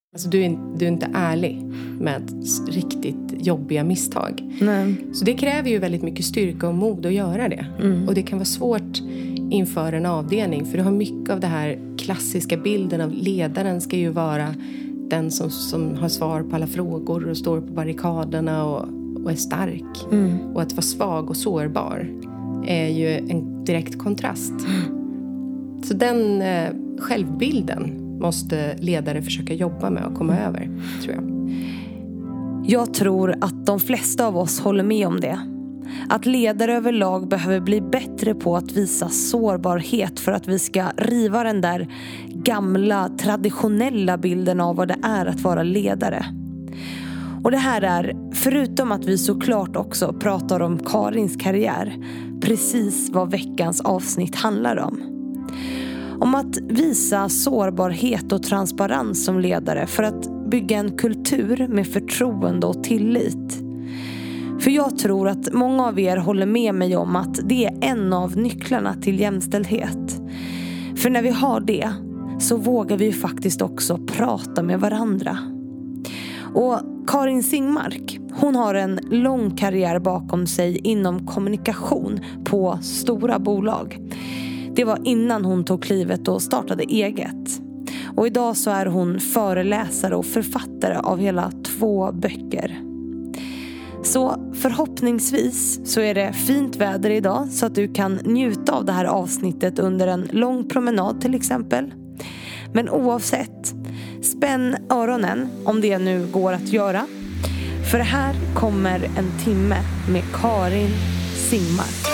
Alltså du är inte ärlig med riktigt jobbiga misstag. Nej. Så det kräver ju väldigt mycket styrka och mod att göra det. Och det kan vara svårt inför en avdelning. För du har mycket av det här klassiska bilden av ledaren ska ju vara den som har svar på alla frågor och står på barrikaderna och är stark. Och att vara svag och sårbar är ju en direkt kontrast. Så den självbilden måste ledare försöka jobba med och komma över, tror jag. Jag tror att de flesta av oss håller med om det. Att ledare överlag behöver bli bättre på att visa sårbarhet för att vi ska riva den där gamla, traditionella bilden av vad det är att vara ledare. Och det här är, förutom att vi såklart också pratar om Karins karriär, precis vad veckans avsnitt handlar om. Om att visa sårbarhet och transparens som ledare för att bygga en kultur med förtroende och tillit. För jag tror att många av er håller med mig om att det är en av nycklarna till jämställdhet. För när vi har det så vågar vi faktiskt också prata med varandra. Och Karin Singmark, hon har en lång karriär bakom sig inom kommunikation på stora bolag. Det var innan hon tog klivet och startade eget. Och idag så är hon föreläsare och författare av hela 2 böcker. Så förhoppningsvis så är det fint väder idag så att du kan njuta av det här avsnittet under en lång promenad till exempel. Men oavsett, spänn öronen om det nu går att göra. För här kommer en timme med Karin Singmark.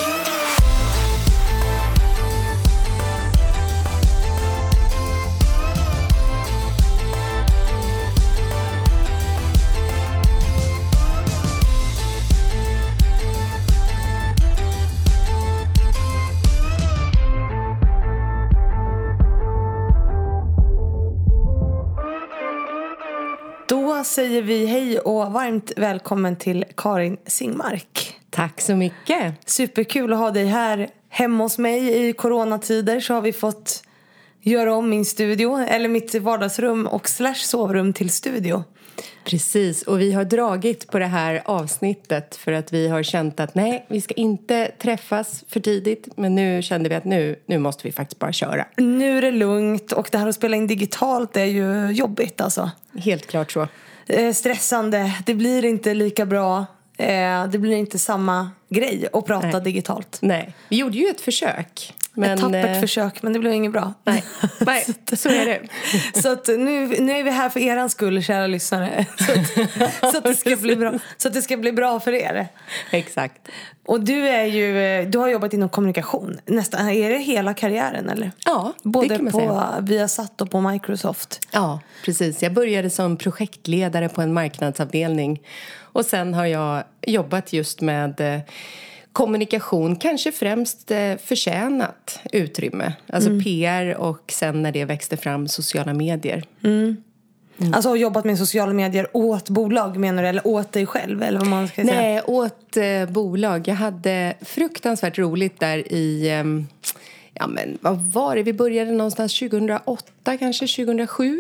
Då säger vi hej och varmt välkommen till Karin Singmark. Tack så mycket. Superkul att ha dig här hemma hos mig i coronatider. Så har vi fått göra om min studio, eller mitt vardagsrum och /sovrum till studio. Precis, och vi har dragit på det här avsnittet för att vi har känt att nej, vi ska inte träffas för tidigt. Men nu kände vi att nu måste vi faktiskt bara köra. Nu är det lugnt och det här att spela in digitalt är ju jobbigt alltså. Helt klart så. Stressande, det blir inte lika bra. Det blir inte samma grej att prata digitalt. Nej, vi gjorde ju ett försök. Men, ett tappert försök, men det blev inget bra. Nej, så är det. Så att nu är vi här för eran skull, kära lyssnare. Så att det ska bli bra. Så att det ska bli bra för er. Exakt. Och du har jobbat inom kommunikation. Nästan, är det hela karriären eller? Ja, både det kan man på säga. Viasat och på Microsoft. Ja, precis. Jag började som projektledare på en marknadsavdelning. Och sen har jag jobbat just med kommunikation, kanske främst förtjänat utrymme. Alltså PR och sen när det växte fram sociala medier. Alltså har jobbat med sociala medier åt bolag menar du? Eller åt dig själv? Eller vad man ska säga? Nej, åt bolag. Jag hade fruktansvärt roligt där i... Ja, men vad var det? Vi började någonstans 2008, kanske 2007.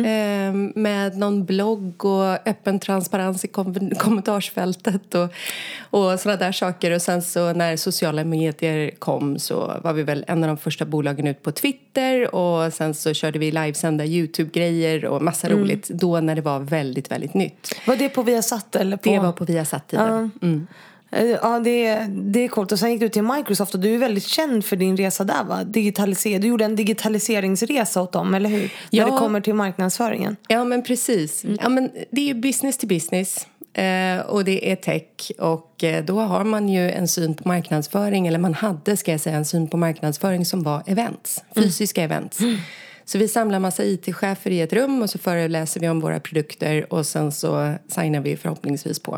Med någon blogg och öppen transparens i kommentarsfältet och sådana där saker. Och sen så när sociala medier kom så var vi väl en av de första bolagen ut på Twitter. Och sen så körde vi livesända YouTube-grejer och massa roligt. Då när det var väldigt, väldigt nytt. Var det på Viasat eller på? Det var på Viasat-tiden. Ja, det är coolt. Och sen gick du till Microsoft och du är väldigt känd för din resa där, va? Du gjorde en digitaliseringsresa åt dem, eller hur? Ja. När det kommer till marknadsföringen. Ja, men precis. Ja, men det är ju business to business. Och det är tech. Och då har man ju en syn på marknadsföring. Eller man hade, ska jag säga, en syn på marknadsföring som var events. Fysiska events. Så vi samlar massa IT-chefer i ett rum och så föreläser vi om våra produkter. Och sen så signar vi förhoppningsvis på.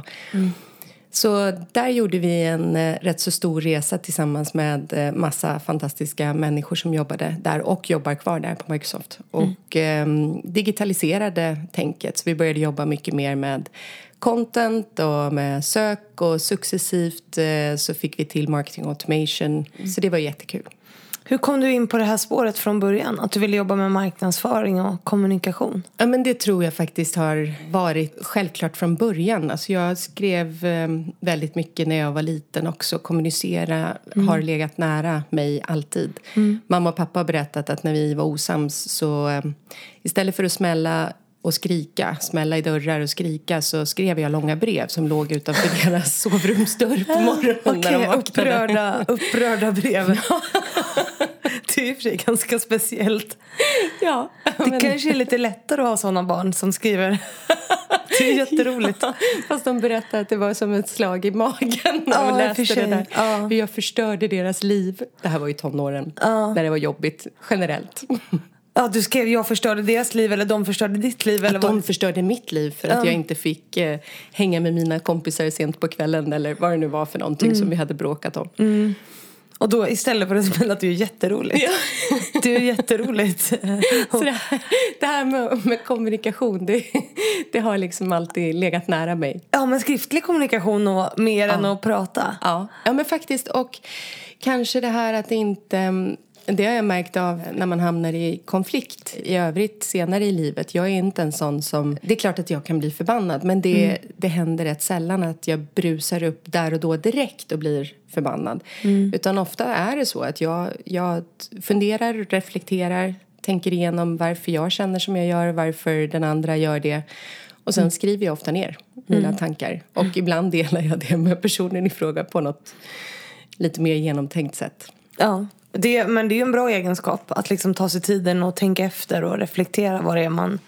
Så där gjorde vi en rätt så stor resa tillsammans med massa fantastiska människor som jobbade där och jobbar kvar där på Microsoft. Och digitaliserade tänket. Så vi började jobba mycket mer med content och med sök och successivt så fick vi till marketing automation. Så det var jättekul. Hur kom du in på det här spåret från början? Att du ville jobba med marknadsföring och kommunikation? Ja, men det tror jag faktiskt har varit självklart från början. Alltså jag skrev väldigt mycket när jag var liten också. Kommunicera har legat nära mig alltid. Mamma och pappa har berättat att när vi var osams så istället för att smälla i dörrar och skrika, så skrev jag långa brev som låg utanför deras sovrumsdörr på morgonen när de vaknade. Upprörda brev. Det är ju för sig ganska speciellt. Ja, det kanske är lite lättare att ha sådana barn som skriver. Det är jätteroligt. Ja, fast de berättade att det var som ett slag i magen när de läste det där. Ja. Jag förstörde deras liv. Det här var ju tonåren. När det var jobbigt generellt. Ja, du skrev jag förstörde deras liv eller de förstörde ditt liv? Eller de förstörde mitt liv för att jag inte fick hänga med mina kompisar sent på kvällen eller vad det nu var för någonting som vi hade bråkat om. Och då istället för att spela att du är jätteroligt. Ja. Du är jätteroligt. Så det här med kommunikation, det har liksom alltid legat nära mig. Ja, men skriftlig kommunikation och mer än att prata. Ja, men faktiskt. Och kanske det här att inte... Det har jag märkt av när man hamnar i konflikt i övrigt senare i livet. Jag är inte en sån som... Det är klart att jag kan bli förbannad. Men det händer rätt sällan att jag brusar upp där och då direkt och blir förbannad. Utan ofta är det så att jag funderar, reflekterar, tänker igenom varför jag känner som jag gör, varför den andra gör det. Och sen skriver jag ofta ner mina tankar. Och ibland delar jag det med personen i fråga på något lite mer genomtänkt sätt. Ja. Men det är ju en bra egenskap att liksom ta sig tiden och tänka efter och reflektera vad det är man...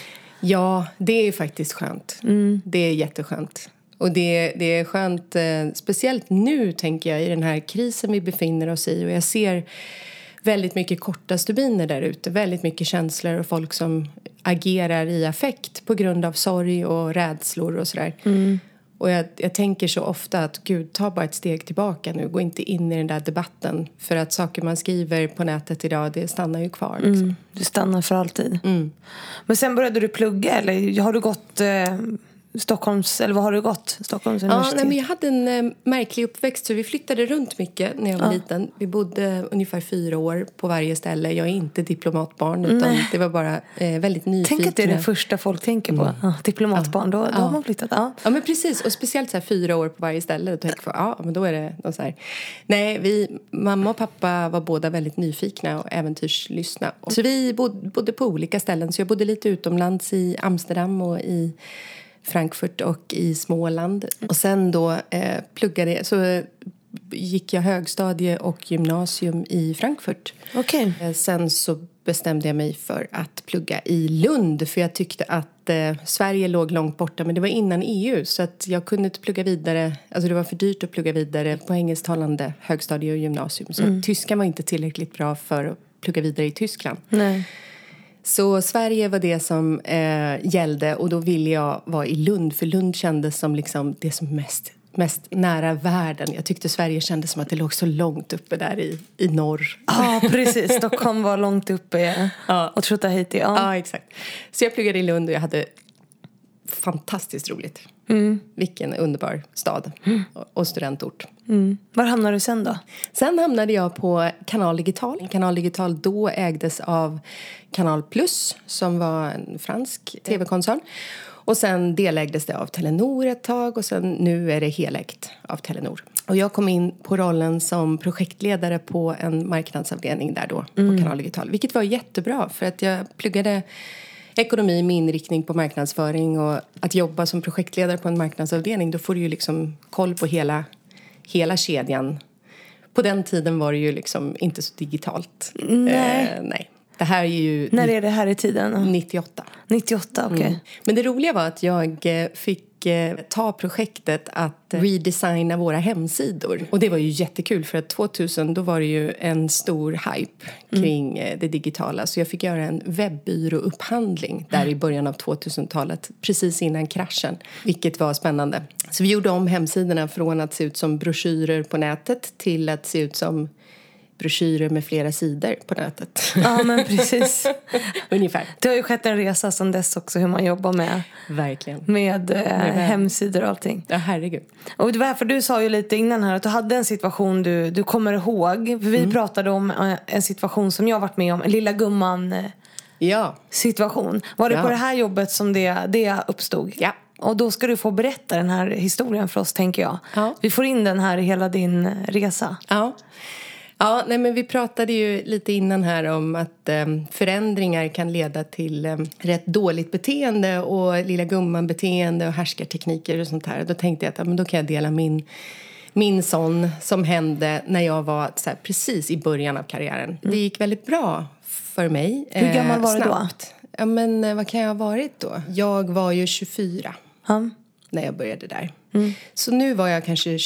Ja, det är faktiskt skönt. Det är jätteskönt. Och det är skönt, speciellt nu tänker jag i den här krisen vi befinner oss i. Och jag ser väldigt mycket korta stubiner där ute. Väldigt mycket känslor och folk som agerar i affekt på grund av sorg och rädslor och sådär. Och jag tänker så ofta att Gud, ta bara ett steg tillbaka nu. Gå inte in i den där debatten. För att saker man skriver på nätet idag, det stannar ju kvar. Liksom. Du stannar för alltid. Men sen började du plugga, eller har du gått Stockholms, eller vad har du gått? Stockholms universitet? Ja, men jag hade en märklig uppväxt, så vi flyttade runt mycket när jag var liten. Vi bodde ungefär 4 år på varje ställe. Jag är inte diplomatbarn, utan det var bara väldigt nyfiken. Tänk att det är det första folk tänker på. Diplomatbarn, då har man flyttat. Ja, men precis. Och speciellt så här 4 år på varje ställe. Då tänker jag, men då är det något så här. Nej, mamma och pappa var båda väldigt nyfikna och äventyrslystna. Så vi bodde på olika ställen. Så jag bodde lite utomlands i Amsterdam och i Frankfurt och i Småland. Och sen då så gick jag högstadie och gymnasium i Frankfurt. Okej. Sen så bestämde jag mig för att plugga i Lund. För jag tyckte att Sverige låg långt borta. Men det var innan EU. Så att jag kunde inte plugga vidare. Alltså det var för dyrt att plugga vidare på engelsktalande högstadie och gymnasium. Så tyskan var inte tillräckligt bra för att plugga vidare i Tyskland. Nej. Så Sverige var det som gällde, och då ville jag vara i Lund. För Lund kändes som liksom det som mest nära världen. Jag tyckte Sverige kändes som att det låg så långt uppe där i norr. Ja, precis. Stockholm var långt uppe och Tjotahejti. Ja, exakt. Så jag pluggade i Lund och jag hade fantastiskt roligt. Vilken underbar stad och studentort. Var hamnade du sen då? Sen hamnade jag på Kanal Digital. Kanal Digital då ägdes av Kanal Plus, som var en fransk tv-koncern. Och sen delägdes det av Telenor ett tag, och sen nu är det helägt av Telenor. Och jag kom in på rollen som projektledare på en marknadsavdelning där då, på Kanal Digital. Vilket var jättebra, för att jag pluggade ekonomi med inriktning på marknadsföring. Och att jobba som projektledare på en marknadsavdelning, då får du ju liksom koll på hela kedjan. På den tiden var det ju liksom inte så digitalt. Nej. Det här är ju... När är det här i tiden? 98. 98, okej. Men det roliga var att jag fick ta projektet att redesigna våra hemsidor. Och det var ju jättekul, för att 2000 då var det ju en stor hype kring det digitala. Så jag fick göra en webbyråupphandling där i början av 2000-talet, precis innan kraschen. Vilket var spännande. Så vi gjorde om hemsidorna från att se ut som broschyrer på nätet till att se ut som broschyrer med flera sidor på nätet. Ja, men precis. Ungefär. Det har ju skett en resa sedan dess också, hur man jobbar med, Verkligen. med hemsidor och allting. Ja, herregud. Och det var för du sa ju lite innan här att du hade en situation du kommer ihåg. För vi pratade om en situation som jag varit med om, en lilla gumman situation. Var det på det här jobbet som det uppstod? Ja. Och då ska du få berätta den här historien för oss, tänker jag. Ja. Vi får in den här i hela din resa. Ja, nej, men vi pratade ju lite innan här om att förändringar kan leda till rätt dåligt beteende och lilla gumman-beteende och härskartekniker och sånt här. Då tänkte jag att men då kan jag dela min sån som hände när jag var så här, precis i början av karriären. Det gick väldigt bra för mig. Hur gammal var du då? Ja, men vad kan jag ha varit då? Jag var ju 24 när jag började där. Så nu var jag kanske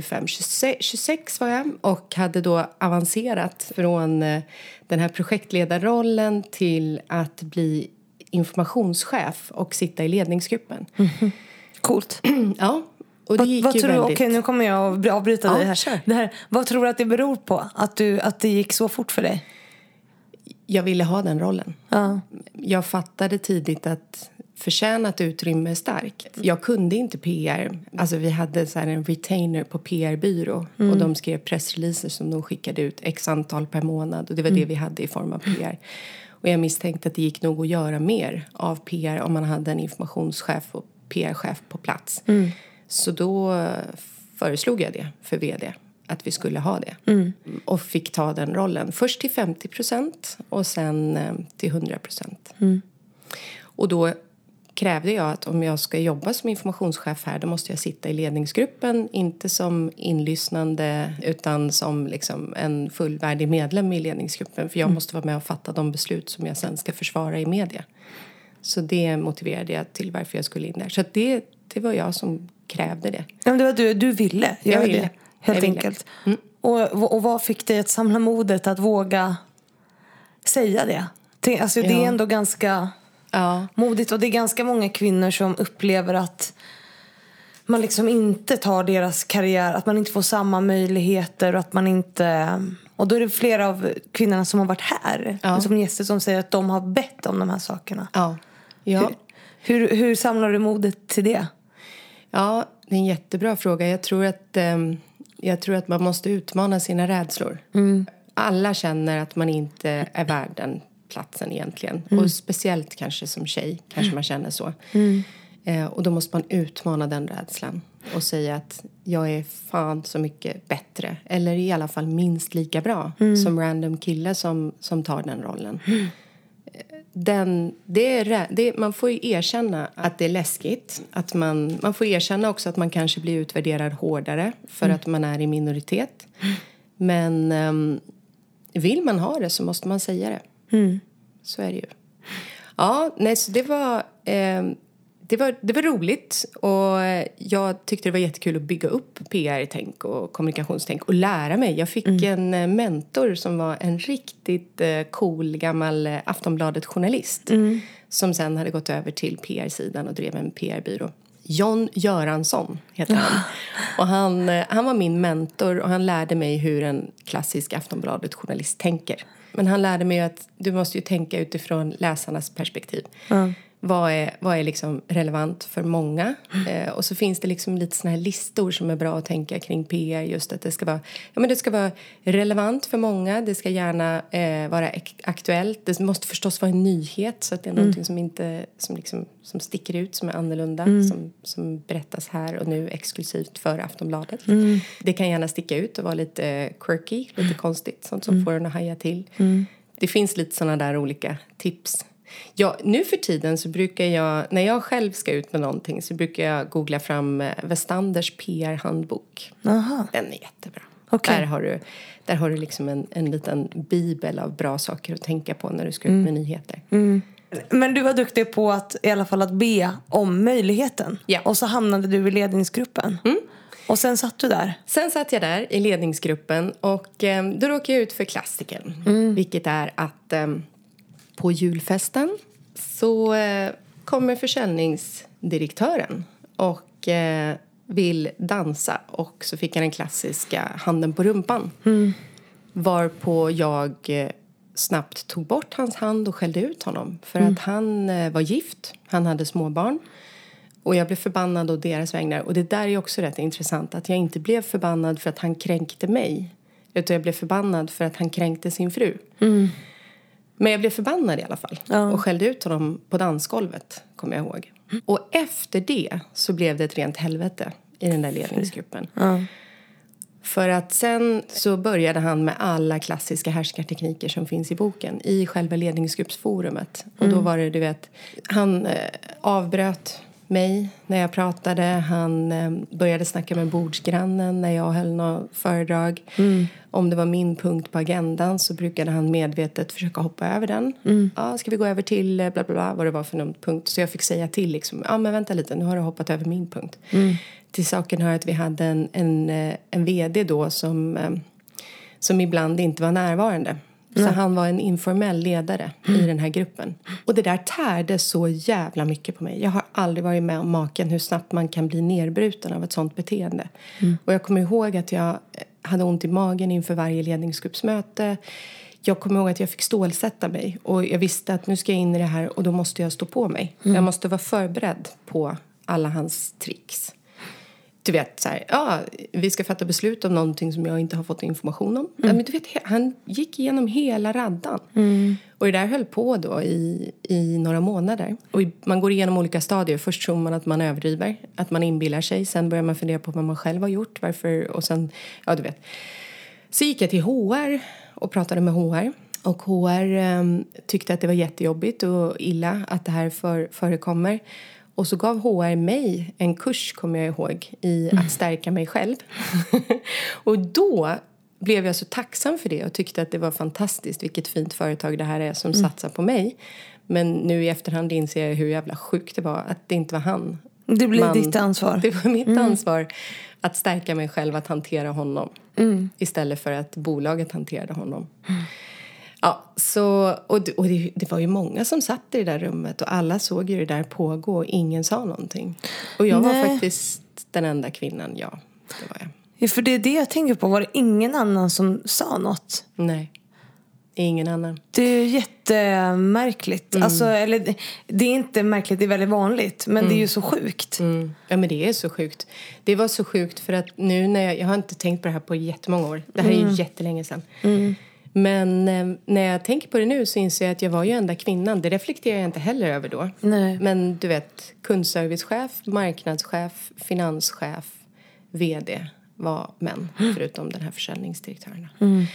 26 var jag. Och hade då avancerat från den här projektledarrollen till att bli informationschef och sitta i ledningsgruppen. Coolt. Ja, och det gick vad ju tror väldigt... Okej, nu kommer jag att avbryta dig här. Kör. Det här. Vad tror du att det beror på att det gick så fort för dig? Jag ville ha den rollen. Ja. Jag fattade tidigt att förtjänat utrymme är starkt. Jag kunde inte PR. Alltså vi hade så här en retainer på PR-byrå. Och de skrev pressreleaser som de skickade ut x antal per månad. Och det var det vi hade i form av PR. Och jag misstänkte att det gick nog att göra mer av PR om man hade en informationschef och PR-chef på plats. Så då föreslog jag det för vd. Att vi skulle ha det. Och fick ta den rollen. Först till 50% och sen till 100%. Och då krävde jag att om jag ska jobba som informationschef här, då måste jag sitta i ledningsgruppen. Inte som inlyssnande utan som liksom en fullvärdig medlem i ledningsgruppen. För jag måste vara med och fatta de beslut som jag sen ska försvara i media. Så det motiverade jag till varför jag skulle in där. Så att det var jag som krävde det. Ja, men det var du ville göra jag ville. det. Helt enkelt. Och vad fick dig att samla modet att våga säga det? Alltså det är ändå ganska modigt. Och det är ganska många kvinnor som upplever att man liksom inte tar deras karriär. Att man inte får samma möjligheter. Och att man inte... Och då är det flera av kvinnorna som har varit här. Som gäster som säger att de har bett om de här sakerna. Ja. Hur samlar du modet till det? Ja, det är en jättebra fråga. Jag tror att man måste utmana sina rädslor. Alla känner att man inte är värd den platsen egentligen. Och speciellt kanske som tjej kanske man känner så. Och då måste man utmana den rädslan. Och säga att jag är fan så mycket bättre. Eller i alla fall minst lika bra som random kille som tar den rollen. Man får ju erkänna att det är läskigt. Att man får erkänna också att man kanske blir utvärderad hårdare för att man är i minoritet. Men vill man ha det så måste man säga det. Så är det ju. Ja, nej, så det var roligt. Och jag tyckte det var jättekul att bygga upp PR-tänk och kommunikationstänk och lära mig. Jag fick en mentor som var en riktigt cool gammal Aftonbladet-journalist. Som sen hade gått över till PR-sidan och drev en PR-byrå. John Göransson heter han. Och han var min mentor och han lärde mig hur en klassisk Aftonbladet-journalist tänker. Men han lärde mig att du måste ju tänka utifrån läsarnas perspektiv. Vad är liksom relevant för många? Och så finns det liksom lite såna här listor som är bra att tänka kring PR. Just att det ska vara relevant för många. Det ska gärna vara aktuellt. Det måste förstås vara en nyhet. Så att det är någonting som sticker ut, som är annorlunda. Som berättas här och nu exklusivt för Aftonbladet. Det kan gärna sticka ut och vara lite quirky, lite konstigt. Sånt som får en att haja till. Det finns lite såna där olika tips. Ja, nu för tiden så brukar jag, när jag själv ska ut med någonting så brukar jag googla fram Westanders PR-handbok. Aha. Den är jättebra. Okay. Där har du liksom en liten bibel av bra saker att tänka på när du ska ut med nyheter. Men du var duktig på att i alla fall att be om möjligheten. Ja. Och så hamnade du i ledningsgruppen. Och sen satt du där. Sen satt jag där i ledningsgruppen och då råkade jag ut för klassiken. Vilket är att på julfesten så kommer försäljningsdirektören och vill dansa. Och så fick jag den klassiska handen på rumpan. Varpå jag snabbt tog bort hans hand och skällde ut honom. För att han var gift, han hade småbarn. Och jag blev förbannad av deras vägnar. Och det där är också rätt intressant. Att jag inte blev förbannad för att han kränkte mig. Utan jag blev förbannad för att han kränkte sin fru. Men jag blev förbannad i alla fall. Och skällde ut honom på dansgolvet, kommer jag ihåg. Och efter det så blev det ett rent helvete i den där ledningsgruppen. För att sen så började han med alla klassiska härskartekniker som finns i boken. I själva ledningsgruppsforumet. Och då var det, du vet, han avbröt mig när jag pratade. Han började snacka med bordsgrannen när jag höll något föredrag. Om det var min punkt på agendan så brukade han medvetet försöka hoppa över den. Ja, ska vi gå över till bla bla bla, vad det var för någon punkt. Så jag fick säga till liksom, ja men vänta lite, nu har du hoppat över min punkt. Till saken hör att vi hade en vd då som ibland inte var närvarande. Så han var en informell ledare i den här gruppen. Och det där tärde så jävla mycket på mig. Jag har aldrig varit med om maken hur snabbt man kan bli nedbruten av ett sånt beteende. Och jag kommer ihåg att jag hade ont i magen inför varje ledningsgruppsmöte. Jag kommer ihåg att jag fick stålsätta mig. Och jag visste att nu ska jag in i det här och då måste jag stå på mig. Jag måste vara förberedd på alla hans tricks. Du vet, så här, ja, vi ska fatta beslut om någonting som jag inte har fått information om. Ja, men du vet, han gick igenom hela raddan. Och det där höll på då i några månader. Och man går igenom olika stadier. Först tror man att man överdriver, att man inbillar sig. Sen börjar man fundera på vad man själv har gjort. Varför, och sen, ja du vet. Så gick jag till HR och pratade med HR. Och HR tyckte att det var jättejobbigt och illa att det här förekommer. Och så gav HR mig en kurs, kommer jag ihåg, i att stärka mig själv. Och då blev jag så tacksam för det och tyckte att det var fantastiskt. Vilket fint företag det här är som satsar på mig. Men nu i efterhand inser jag hur jävla sjukt det var att det inte var han. Det blev ditt ansvar. Det var mitt ansvar att stärka mig själv, att hantera honom. Istället för att bolaget hanterade honom. Ja, så, och det var ju många som satt i det där rummet och alla såg ju det där pågå och ingen sa någonting. Och jag var faktiskt den enda kvinnan, ja, det var jag. Ja, för det är det jag tänker på, var det ingen annan som sa något? Nej, ingen annan. Det är jättemärkligt. Alltså, eller, det är inte märkligt, det är väldigt vanligt, men det är ju så sjukt. Ja, men det är så sjukt. Det var så sjukt för att nu när jag har inte tänkt på det här på jättemånga år. Det här är ju jättelänge sedan. Men när jag tänker på det nu så inser jag att jag var ju enda kvinnan. Det reflekterar jag inte heller över då. Nej. Men du vet, kundservicechef, marknadschef, finanschef, vd var män. Förutom den här försäljningsdirektören.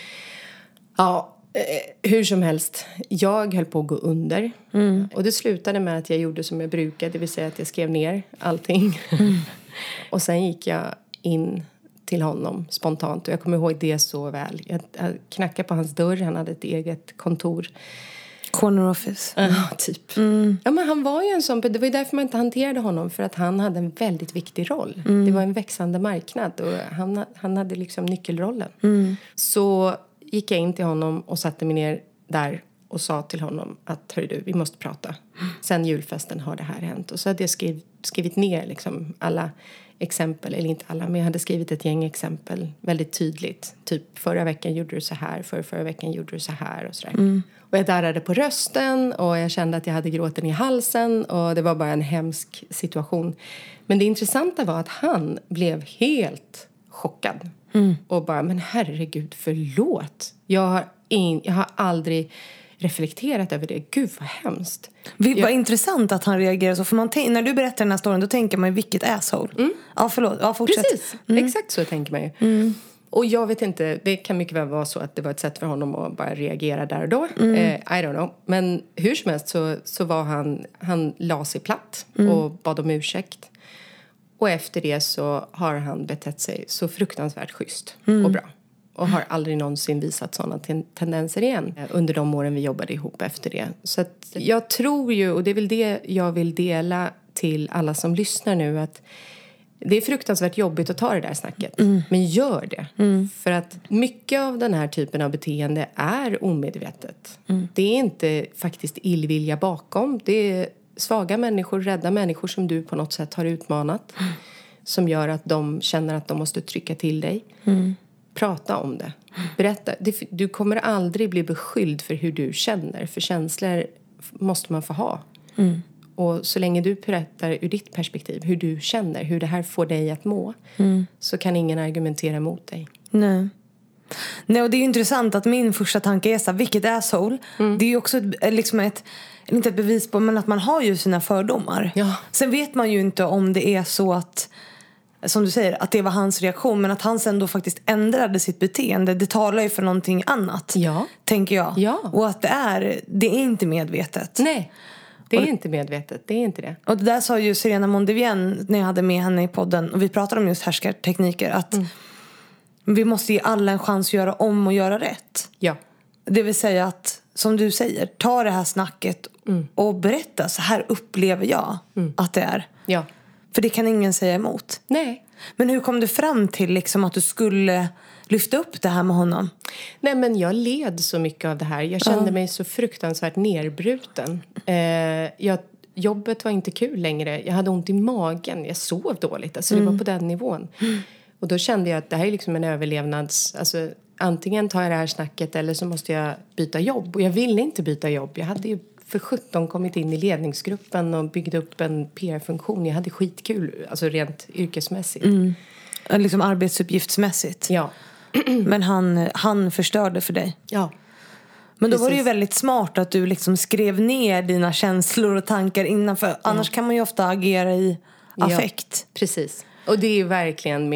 Ja, hur som helst. Jag höll på att gå under. Och det slutade med att jag gjorde som jag brukade. Det vill säga att jag skrev ner allting. Och sen gick jag in till honom spontant. Och jag kommer ihåg det så väl. Jag knackade på hans dörr. Han hade ett eget kontor. Corner office. Ja, typ. Ja, men han var ju en sån. Det var ju därför man inte hanterade honom. För att han hade en väldigt viktig roll. Det var en växande marknad. Och han hade liksom nyckelrollen. Så gick jag in till honom och satte mig ner där. Och sa till honom att, hörru du, vi måste prata. Sen julfesten har det här hänt. Och så hade jag skrivit ner liksom alla exempel, eller inte alla, men jag hade skrivit ett gäng exempel väldigt tydligt. Typ, förra veckan gjorde du så här, förra veckan gjorde du så här och sådär. Och jag darrade på rösten och jag kände att jag hade gråten i halsen och det var bara en hemsk situation. Men det intressanta var att han blev helt chockad. Och bara, men herregud, förlåt. Jag har aldrig reflekterat över det. Gud, vad hemskt. Vad intressant att han reagerar så. För när du berättar den här storyn, då tänker man, vilket asshole. Ja, förlåt. Ja, fortsätt. Precis, exakt så tänker man ju. Och jag vet inte, det kan mycket väl vara så att det var ett sätt för honom att bara reagera där och då. I don't know. Men hur som helst så var han la sig platt och bad om ursäkt. Och efter det så har han betett sig så fruktansvärt schysst och bra. Och har aldrig någonsin visat sådana tendenser igen under de åren vi jobbade ihop efter det. Så att jag tror ju, och det är väl det jag vill dela till alla som lyssnar nu, att det är fruktansvärt jobbigt att ta det där snacket. Men gör det. För att mycket av den här typen av beteende är omedvetet. Det är inte faktiskt illvilja bakom. Det är svaga människor, rädda människor som du på något sätt har utmanat. Som gör att de känner att de måste trycka till dig. Prata om det. Berätta. Du kommer aldrig bli beskylld för hur du känner. För känslor måste man få ha. Och så länge du berättar ur ditt perspektiv hur du känner, hur det här får dig att må, så kan ingen argumentera mot dig. Nej, och det är ju intressant att min första tanke är så här, vilket asshole. Det är ju också liksom inte ett bevis på, men att man har ju sina fördomar. Ja. Sen vet man ju inte om det är så att, som du säger, att det var hans reaktion, men att han sen då faktiskt ändrade sitt beteende. Det talar ju för någonting annat, tänker jag. Ja. Och att det är inte medvetet. Nej, det är inte medvetet. Det är inte det. Och det där sa ju Serena Mondevien när jag hade med henne i podden, och vi pratade om just härskartekniker, att vi måste ge alla en chans att göra om och göra rätt. Ja. Det vill säga att, som du säger, ta det här snacket och berätta, så här upplever jag att det är. Ja. För det kan ingen säga emot. Nej. Men hur kom du fram till liksom att du skulle lyfta upp det här med honom? Nej, men jag led så mycket av det här. Jag kände mig så fruktansvärt nerbruten. Jobbet var inte kul längre. Jag hade ont i magen. Jag sov dåligt. Alltså det var på den nivån. Och då kände jag att det här är liksom en överlevnads... Alltså, antingen tar jag det här snacket eller så måste jag byta jobb. Och jag ville inte byta jobb. Jag hade ju för 17 kommit in i ledningsgruppen och byggde upp en PR-funktion. Jag hade skitkul, alltså rent yrkesmässigt. Liksom arbetsuppgiftsmässigt. Ja. Men han förstörde för dig. Ja. Men då var det ju väldigt smart att du liksom skrev ner dina känslor och tankar innan. För annars kan man ju ofta agera i affekt. Ja, precis. Och det är ju verkligen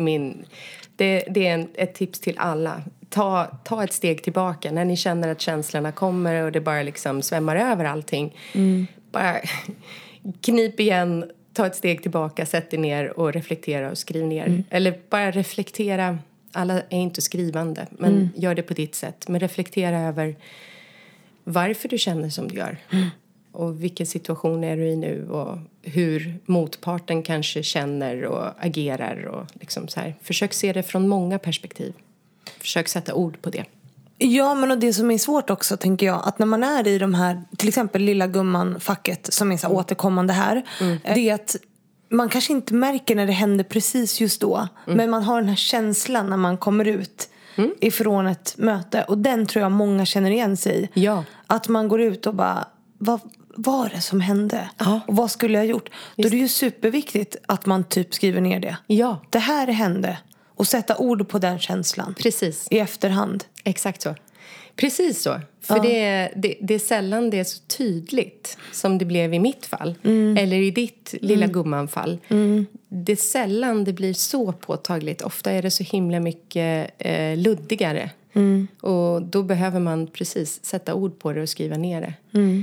det är ett tips till alla. Ta ett steg tillbaka när ni känner att känslorna kommer och det bara liksom svämmar över allting. Bara knip igen, ta ett steg tillbaka, sätt dig ner och reflektera och skriv ner. Eller bara reflektera. Alla är inte skrivande, men gör det på ditt sätt. Men reflektera över varför du känner som du gör. Och vilken situation är du i nu och hur motparten kanske känner och agerar. Och liksom så här. Försök se det från många perspektiv. Försök sätta ord på det. Ja, men och det som är svårt också, tänker jag, att när man är i de här, till exempel lilla gumman-facket som är så återkommande här, det är att man kanske inte märker när det händer precis just då, men man har den här känslan när man kommer ut ifrån ett möte, och den tror jag många känner igen sig i. Ja. Att man går ut och bara, vad var det som hände? Och vad skulle jag ha gjort? Då är det ju superviktigt att man typ skriver ner det. Ja. Det här hände. Och sätta ord på den känslan. Precis. I efterhand. Exakt så. Precis så. För det är sällan det är så tydligt som det blev i mitt fall. Eller i ditt lilla gummanfall. Det är sällan det blir så påtagligt. Ofta är det så himla mycket luddigare. Och då behöver man precis sätta ord på det och skriva ner det.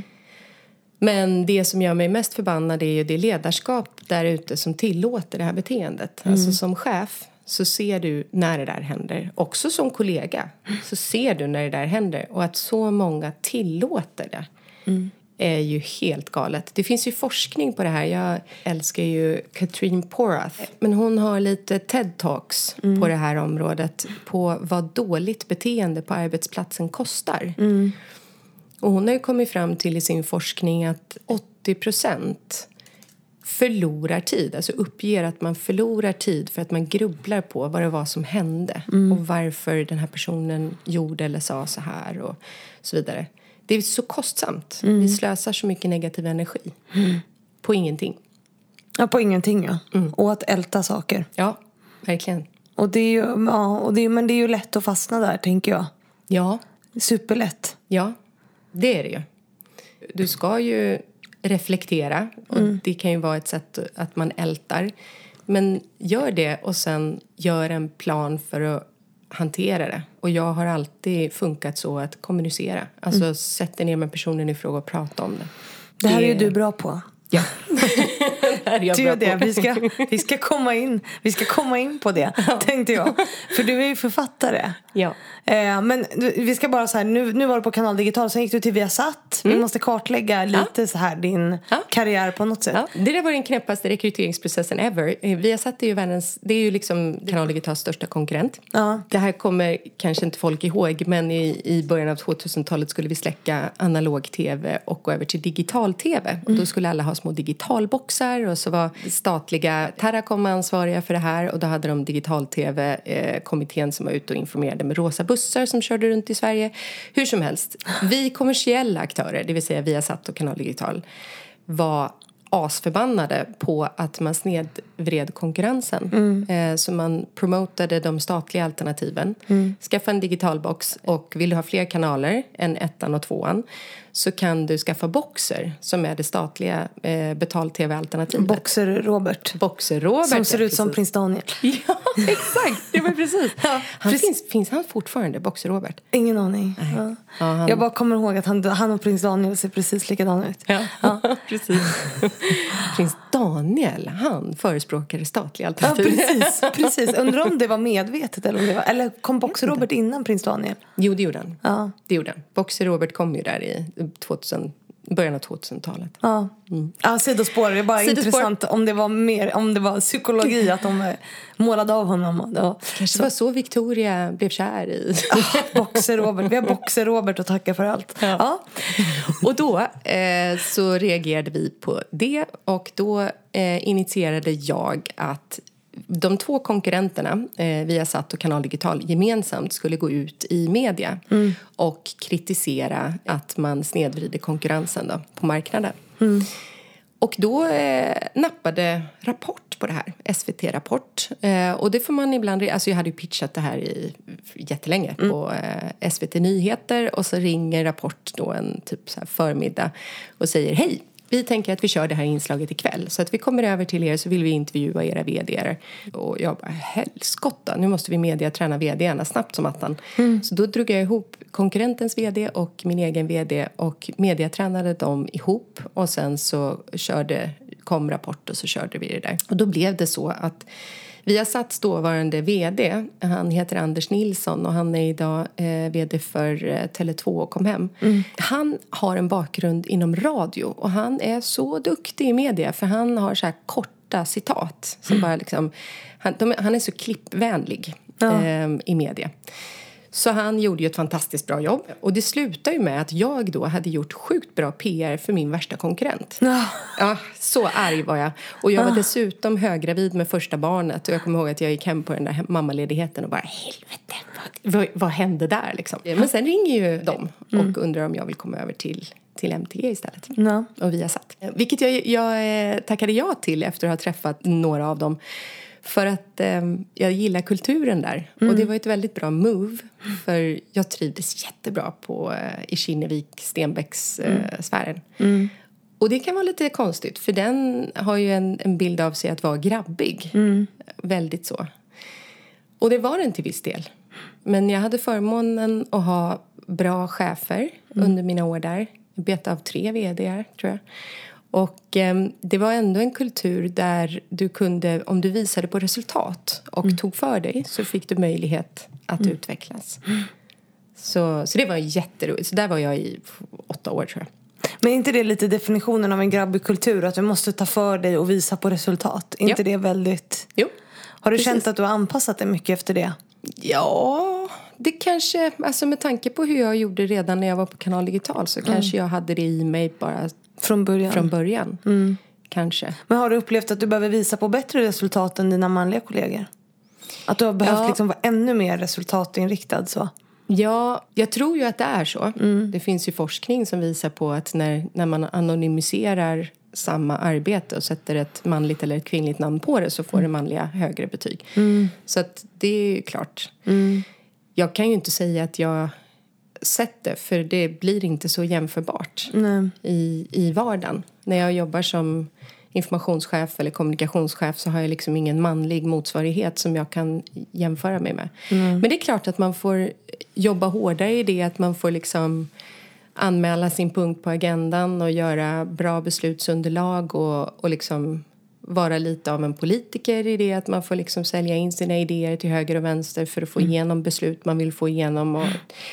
Men det som gör mig mest förbannad är ju det ledarskap där ute som tillåter det här beteendet. Alltså som chef så ser du när det där händer. Också som kollega så ser du när det där händer. Och att så många tillåter det är ju helt galet. Det finns ju forskning på det här. Jag älskar ju Catherine Porath. Men hon har lite TED-talks på det här området. På vad dåligt beteende på arbetsplatsen kostar. Och hon har ju kommit fram till i sin forskning att 80% förlorar tid. Alltså uppger att man förlorar tid för att man grubblar på vad det var som hände. Och varför den här personen gjorde eller sa så här och så vidare. Det är så kostsamt. Vi slösar så mycket negativ energi. På ingenting. Ja, på ingenting, ja. Och att älta saker. Ja, verkligen. Och det är ju, men det är ju lätt att fastna där, tänker jag. Ja. Superlätt. Ja, det är det ju. Du ska ju reflektera. Och det kan ju vara ett sätt att man ältar. Men gör det och sen gör en plan för att hantera det. Och jag har alltid funkat så att kommunicera. Alltså sätta ner med personen i fråga och prata om det. Det här är ju du bra på. Ja. Det här är jag bra på. Vi ska komma in på det, tänkte jag. För du är ju författare. Ja. Men vi ska bara så här, nu var du på Kanal Digital, sen gick du till Viasat. Vi måste kartlägga lite så här din karriär på något sätt. Ja. Det där var den knäppaste rekryteringsprocessen ever. Viasat är ju det är ju liksom Kanal Digitals största konkurrent. Ja. Det här kommer kanske inte folk ihåg, men i början av 2000-talet skulle vi släcka analog tv och gå över till digital tv. Och då skulle alla ha små digitalboxar digitalboxar och så var statliga Terracom ansvariga för det här och då hade de digital-tv-kommittén som var ute och informerade med rosa bussar som körde runt i Sverige. Hur som helst, vi kommersiella aktörer, det vill säga Viasat och Kanal Digital, var asförbannade på att man snedvred konkurrensen. Så man promotade de statliga alternativen. Skaffa en digitalbox och vill du ha fler kanaler än 1:an och 2:an så kan du skaffa Boxer som är det statliga betal-tv-alternativet. Boxer Robert. Som ser ut som prins Daniel. Ja, exakt. Det var precis. Finns han fortfarande, Boxer Robert? Ingen aning. Ja, jag bara kommer ihåg att han och prins Daniel ser precis likadana ut. Ja. Precis. Prins Daniel, han förespråkade statliga alternativ. Ja, precis. Undrar om det var medvetet eller om det var... Eller kom Boxer Robert innan prins Daniel? Jo, det gjorde han. Ja. Det gjorde han. Boxer Robert kom ju där i början av 2000-talet. Ja. Ja, sidospår. Det är bara intressant om det var psykologi att de målade av honom. Kanske det var så Victoria blev kär i. Boxer Robert. Vi har Boxer Robert att tacka för allt. Ja. Och då så reagerade vi på det och då initierade jag att de 2 konkurrenterna, Viasat och Kanal Digital, gemensamt skulle gå ut i media och kritisera att man snedvrider konkurrensen då, på marknaden. Och då nappade Rapport på det här, SVT-rapport. Och det får man ibland, alltså jag hade ju pitchat det här jättelänge på SVT Nyheter och så ringer Rapport då en typ så här förmiddag och säger hej. Vi tänker att vi kör det här inslaget ikväll. Så att vi kommer över till er så vill vi intervjua era vd:ar. Och jag bara, helskotta, nu måste vi mediaträna vd:arna snabbt som attan. Så då drog jag ihop konkurrentens vd och min egen vd. Och mediatränade dem ihop. Och sen så kom Rapport och så körde vi det där. Och då blev det så att Viasats dåvarande vd, han heter Anders Nilsson och han är idag vd för Tele2 och Kom hem. Han har en bakgrund inom radio och han är så duktig i media för han har så här korta citat som bara liksom, han är så klippvänlig i media. Så han gjorde ju ett fantastiskt bra jobb. Och det slutade ju med att jag då hade gjort sjukt bra PR för min värsta konkurrent. Ja, så arg var jag. Och jag var dessutom höggravid med första barnet. Och jag kommer ihåg att jag gick hem på den där mammaledigheten och bara, helvete, vad hände där liksom? Men sen ringer ju de och undrar om jag vill komma över till MTG istället. Och Viasat. Vilket jag tackade ja till efter att ha träffat några av dem. För att jag gillar kulturen där. Och det var ett väldigt bra move. För jag trivdes jättebra i Kinnevik, Stenbecks sfären. Och det kan vara lite konstigt. För den har ju en bild av sig att vara grabbig. Väldigt så. Och det var den till viss del. Men jag hade förmånen att ha bra chefer under mina år där. Jag bet av 3 vd:ar tror jag. Och det var ändå en kultur där du kunde, om du visade på resultat och tog för dig så fick du möjlighet att utvecklas. Så det var jätteroligt. Så där var jag i 8 år tror jag. Men är inte det lite definitionen av en grabbig kultur? Att du måste ta för dig och visa på resultat? Är inte det väldigt... Jo. Har du känt att du har anpassat dig mycket efter det? Ja, det kanske... Alltså med tanke på hur jag gjorde redan när jag var på Kanal Digital så kanske jag hade det i mig bara... Från början. Kanske. Men har du upplevt att du behöver visa på bättre resultat än dina manliga kollegor? Att du har behövt liksom vara ännu mer resultatinriktad så? Ja, jag tror ju att det är så. Det finns ju forskning som visar på att när man anonymiserar samma arbete och sätter ett manligt eller ett kvinnligt namn på det så får det manliga högre betyg. Så att det är ju klart. Jag kan ju inte säga att jag sett det för det blir inte så jämförbart i vardagen. När jag jobbar som informationschef eller kommunikationschef så har jag liksom ingen manlig motsvarighet som jag kan jämföra mig med. Men det är klart att man får jobba hårdare i det, att man får liksom anmäla sin punkt på agendan och göra bra beslutsunderlag och liksom vara lite av en politiker i det, att man får liksom sälja in sina idéer till höger och vänster för att få igenom beslut man vill få igenom.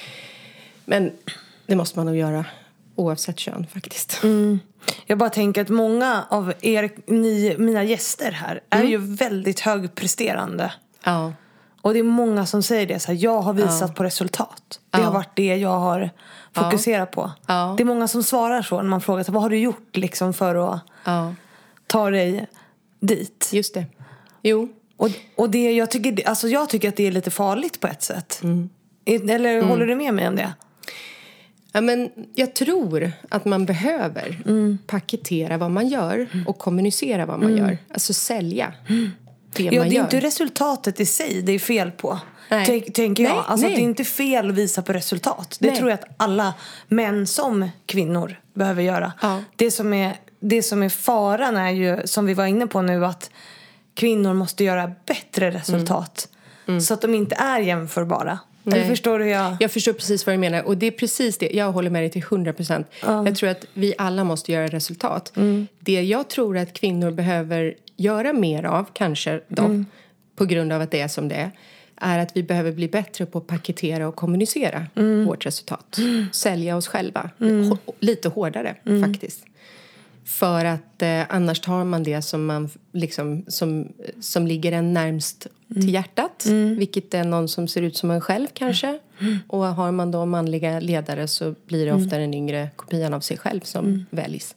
Men det måste man nog göra oavsett kön faktiskt. Jag bara tänker att många av mina gäster här är ju väldigt högpresterande. Ja. Och det är många som säger det så här, jag har visat på resultat. Det har varit det jag har fokuserat på. Det är många som svarar så när man frågar så, vad har du gjort liksom för att tar dig dit. Just det. Jo. Och det, jag tycker att det är lite farligt på ett sätt. Eller håller du med mig om det? Ja, men jag tror att man behöver paketera vad man gör och kommunicera vad man gör. Alltså sälja det man gör. Det är inte resultatet i sig det är fel på. Tänker jag. Alltså att det är inte fel att visa på resultat. Det tror jag att alla män som kvinnor behöver göra. Ja. Det som är faran är ju, som vi var inne på nu, att kvinnor måste göra bättre resultat. Så att de inte är jämförbara. Eller förstår du Jag förstår precis vad du menar. Och det är precis det. Jag håller med dig till 100%. Jag tror att vi alla måste göra resultat. Det jag tror att kvinnor behöver göra mer av, kanske då, på grund av att det är som det är att vi behöver bli bättre på att paketera och kommunicera vårt resultat. Sälja oss själva. Lite hårdare, faktiskt. För att annars tar man det som man liksom, som ligger en närmst till hjärtat. Vilket är någon som ser ut som en själv kanske. Och har man då manliga ledare så blir det ofta den yngre kopian av sig själv som väljs.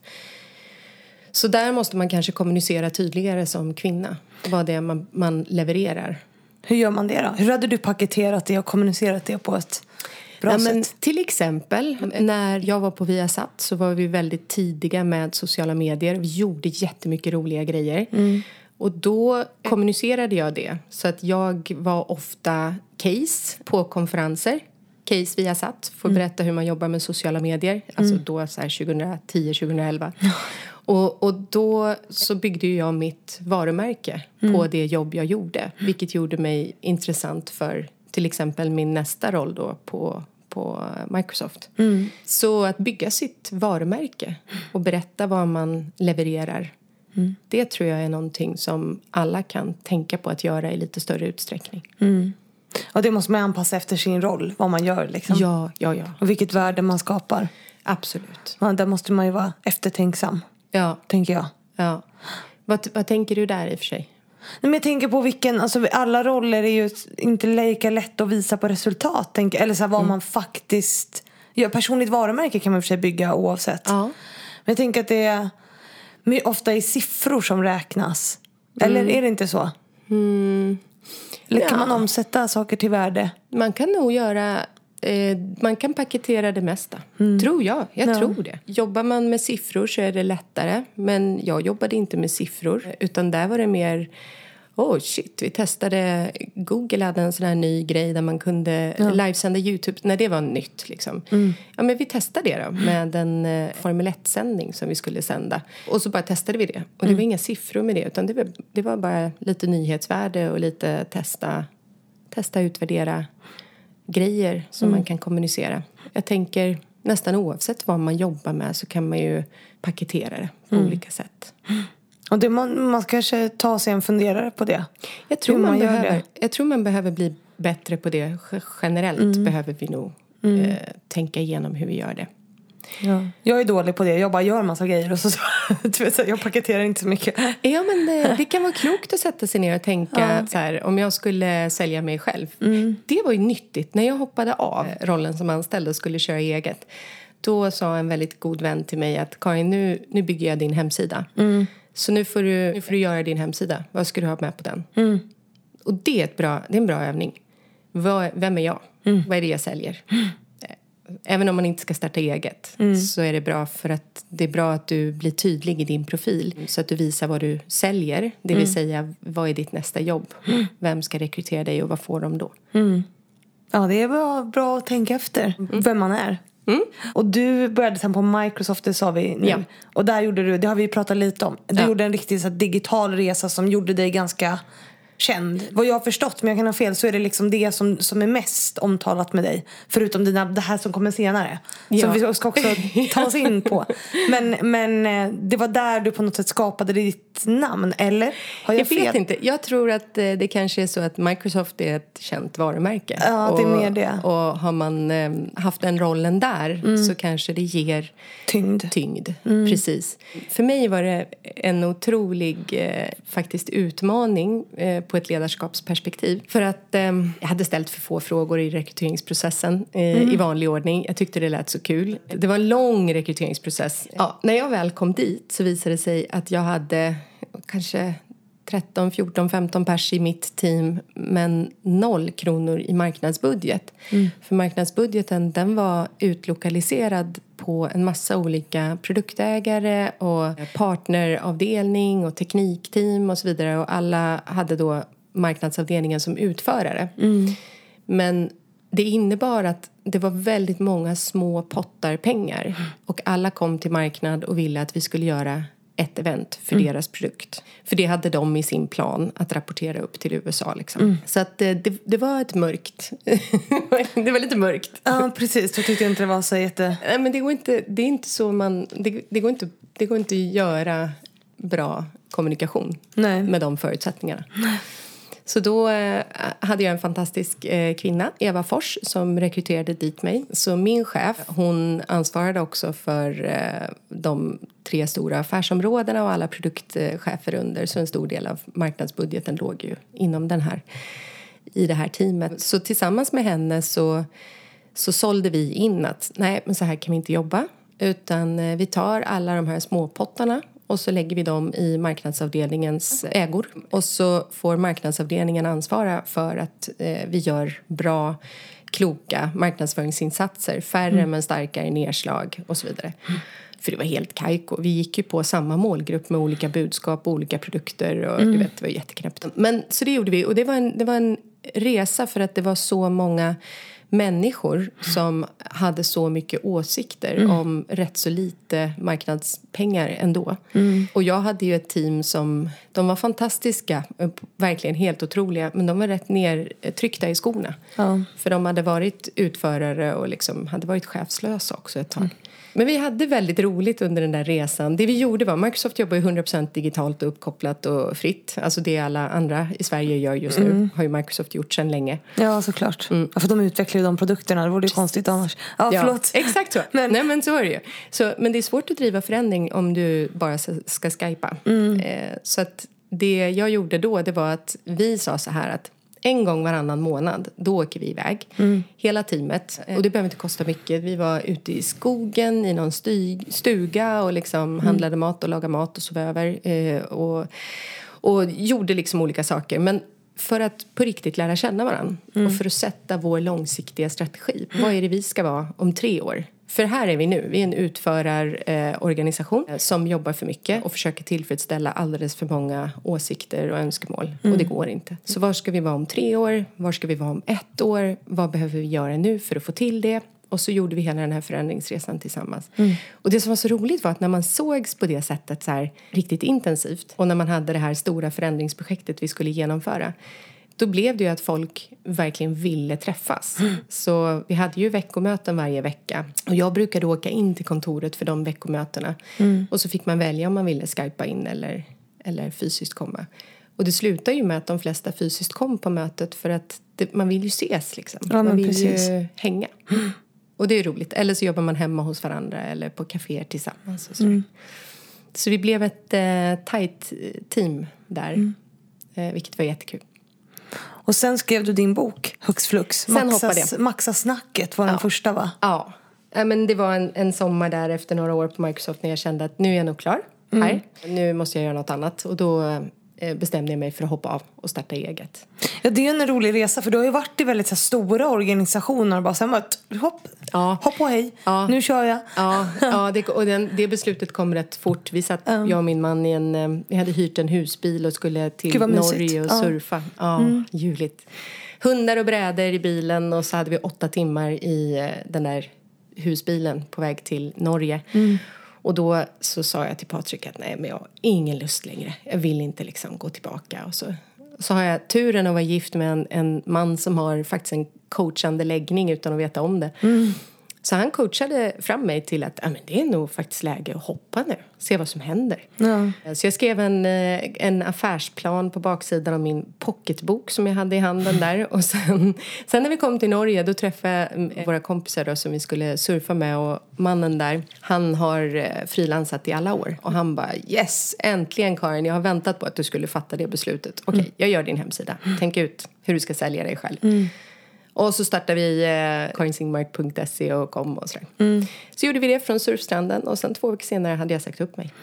Så där måste man kanske kommunicera tydligare som kvinna. Vad det är man levererar. Hur gör man det då? Hur hade du paketerat det och kommunicerat det på ett bra sätt? Men till exempel, när jag var på Viasat så var vi väldigt tidiga med sociala medier. Vi gjorde jättemycket roliga grejer. Och då kommunicerade jag det. Så att jag var ofta case på konferenser. Case Viasat. Får berätta hur man jobbar med sociala medier. Alltså då så här 2010-2011. Och då så byggde jag mitt varumärke på det jobb jag gjorde. Vilket gjorde mig intressant för till exempel min nästa roll då på Microsoft. Så att bygga sitt varumärke och berätta vad man levererar. Det tror jag är någonting som alla kan tänka på att göra i lite större utsträckning. Och det måste man anpassa efter sin roll, vad man gör liksom. Ja. Och vilket värde man skapar. Absolut. Ja, där måste man ju vara eftertänksam. Ja. Tänker jag. Ja. Vad tänker du där i och för sig? Nej, men jag tänker på alla roller är ju inte lika lätt att visa på resultat. Eller så här, vad man faktiskt gör. Personligt varumärke kan man för sig bygga oavsett. Ja. Men jag tänker att det är ofta i siffror som räknas. Eller är det inte så? Eller kan man omsätta saker till värde? Man kan nog göra... man kan paketera det mesta. Tror jag. Jag tror det. Jobbar man med siffror så är det lättare. Men jag jobbade inte med siffror. Utan där var det mer... vi testade... Google hade en sån här ny grej där man kunde livesända YouTube. När det var nytt liksom. Ja, men vi testade det då. Med en Formel 1-sändning som vi skulle sända. Och så bara testade vi det. Och det var inga siffror med det. Utan det var bara lite nyhetsvärde och lite testa, utvärdera grejer som man kan kommunicera. Jag tänker nästan oavsett vad man jobbar med så kan man ju paketera det på olika sätt. Och det man kanske ta sig en funderare på det. Jag tror man behöver bli bättre på det. Generellt behöver vi nog tänka igenom hur vi gör det. Ja. Jag är dålig på det. Jag bara gör en massa grejer och så jag paketerar inte så mycket. Ja, men det kan vara klokt att sätta sig ner och tänka så här, om jag skulle sälja mig själv. Det var ju nyttigt. När jag hoppade av rollen som anställd och skulle köra eget. Då sa en väldigt god vän till mig att Karin, nu bygger jag din hemsida. Så nu får du göra din hemsida. Vad ska du ha med på den? Och det är en bra övning. Vem är jag? Vad är det jag säljer? Även om man inte ska starta eget så är det bra för att det är bra att du blir tydlig i din profil. Så att du visar vad du säljer. Det vill säga, vad är ditt nästa jobb? Vem ska rekrytera dig och vad får de då? Ja, det är bra att tänka efter vem man är. Och du började sen på Microsoft, det sa vi nu. Ja. Och där gjorde det har vi pratat lite om. Du gjorde en riktig så här, digital resa som gjorde dig ganska känd. Vad jag har förstått, men jag kan ha fel, så är det liksom det som är mest omtalat med dig. Förutom det här som kommer senare. Som vi ska också ta oss in på. Men det var där du på något sätt skapade ditt namn, eller? Har jag fel? Vet inte. Jag tror att det kanske är så att Microsoft är ett känt varumärke. Ja, det är mer det. Och har man haft den rollen där så kanske det ger tyngd. Precis. För mig var det en otrolig faktiskt utmaning på ett ledarskapsperspektiv. För att jag hade ställt för få frågor i rekryteringsprocessen i vanlig ordning. Jag tyckte det lät så kul. Det var en lång rekryteringsprocess. Ja, när jag väl kom dit så visade det sig att jag hade kanske 13, 14, 15 pers i mitt team, men 0 kronor i marknadsbudget. För marknadsbudgeten, den var utlokaliserad på en massa olika produktägare och partneravdelning och teknikteam och så vidare. Och alla hade då marknadsavdelningen som utförare. Men det innebar att det var väldigt många små pottar pengar. Och alla kom till marknad och ville att vi skulle göra ett event för deras produkt. För det hade de i sin plan att rapportera upp till USA. Liksom. Så att det var ett mörkt. Det var lite mörkt. Ja, precis. Du tyckte inte det var så jätte... Nej, men det är inte så man... Det går inte att göra bra kommunikation med de förutsättningarna. Så då hade jag en fantastisk kvinna, Eva Fors, som rekryterade dit mig. Så min chef, hon ansvarade också för de 3 stora affärsområdena och alla produktchefer under. Så en stor del av marknadsbudgeten låg ju inom i det här teamet. Så tillsammans med henne så sålde vi in att nej, men så här kan vi inte jobba. Utan vi tar alla de här småpottarna och så lägger vi dem i marknadsavdelningens ägor. Och så får marknadsavdelningen ansvara för att vi gör bra, kloka marknadsföringsinsatser. Färre men starkare nedslag och så vidare. För det var helt kajko. Vi gick ju på samma målgrupp med olika budskap och olika produkter. Och du vet, det var jätteknäppt. Men så det gjorde vi. Och det var en resa för att det var så många människor som hade så mycket åsikter om rätt så lite marknadspengar ändå. Och jag hade ju ett team som, de var fantastiska, verkligen helt otroliga, men de var rätt nertryckta i skorna. För de hade varit utförare och liksom hade varit chefslösa också ett tag. Men vi hade väldigt roligt under den där resan. Det vi gjorde var, Microsoft jobbar ju 100% digitalt och uppkopplat och fritt. Alltså det alla andra i Sverige gör just nu. Har ju Microsoft gjort sedan länge. Ja, såklart. Ja, för de utvecklar ju de produkterna. Det vore ju konstigt annars. Ja, förlåt. Exakt så. Nej, men så är det ju. Men det är svårt att driva förändring om du bara ska skypa. Så att det jag gjorde då, det var att vi sa så här att en gång varannan månad, då åker vi iväg. Hela teamet. Och det behöver inte kosta mycket. Vi var ute i skogen, i någon stuga och liksom handlade mat och lagade mat och sov över. Och gjorde liksom olika saker. Men för att på riktigt lära känna varandra. Och för att sätta vår långsiktiga strategi. Vad är det vi ska vara om 3 år? För här är vi nu. Vi är en utförarorganisation som jobbar för mycket och försöker tillfredsställa alldeles för många åsikter och önskemål. Och det går inte. Så var ska vi vara om 3 år? Var ska vi vara om 1 år? Vad behöver vi göra nu för att få till det? Och så gjorde vi hela den här förändringsresan tillsammans. Och det som var så roligt var att när man sågs på det sättet så här riktigt intensivt. Och när man hade det här stora förändringsprojektet vi skulle genomföra. Då blev det ju att folk verkligen ville träffas. Så vi hade ju veckomöten varje vecka. Och jag brukade åka in till kontoret för de veckomötena. Och så fick man välja om man ville skypa in eller fysiskt komma. Och det slutar ju med att de flesta fysiskt kom på mötet. För att man vill ju ses liksom. Ja, man vill precis. ju hänga. Och det är roligt. Eller så jobbar man hemma hos varandra eller på kaféer tillsammans. Och så. Så vi blev ett tajt team där. Vilket var jättekul. Och sen skrev du din bok, Hux Flux. Maxa snacket var den första, va? Ja, men det var en sommar där efter några år på Microsoft när jag kände att nu är jag nog klar här. Nu måste jag göra något annat. Och då bestämde jag mig för att hoppa av och starta eget. Ja, det är en rolig resa, för du har ju varit i väldigt så här stora organisationer och bara så här, hopp och hej, nu kör jag. Det beslutet kom rätt fort. Vi satt, jag och min man, vi hade hyrt en husbil och skulle till Norge och surfa. Ljuvligt. Hundar och brädor i bilen och så hade vi 8 timmar i den där husbilen på väg till Norge. Och då så sa jag till Patrik att nej, men jag har ingen lust längre. Jag vill inte liksom gå tillbaka. Och så har jag turen att vara gift med en man som har faktiskt en coachande läggning utan att veta om det. Så han coachade fram mig till att men det är nog faktiskt läge att hoppa nu. Se vad som händer. Så jag skrev en affärsplan på baksidan av min pocketbok som jag hade i handen där. Och sen när vi kom till Norge, då träffade jag våra kompisar då, som vi skulle surfa med. Och mannen där, han har frilansat i alla år. Och han bara, yes, äntligen Karin, jag har väntat på att du skulle fatta det beslutet. Okej, jag gör din hemsida. Tänk ut hur du ska sälja dig själv. Och så startade vi karinsingmark.se och kom och sådär. Så gjorde vi det från surfstranden. Och sen 2 veckor senare hade jag sagt upp mig.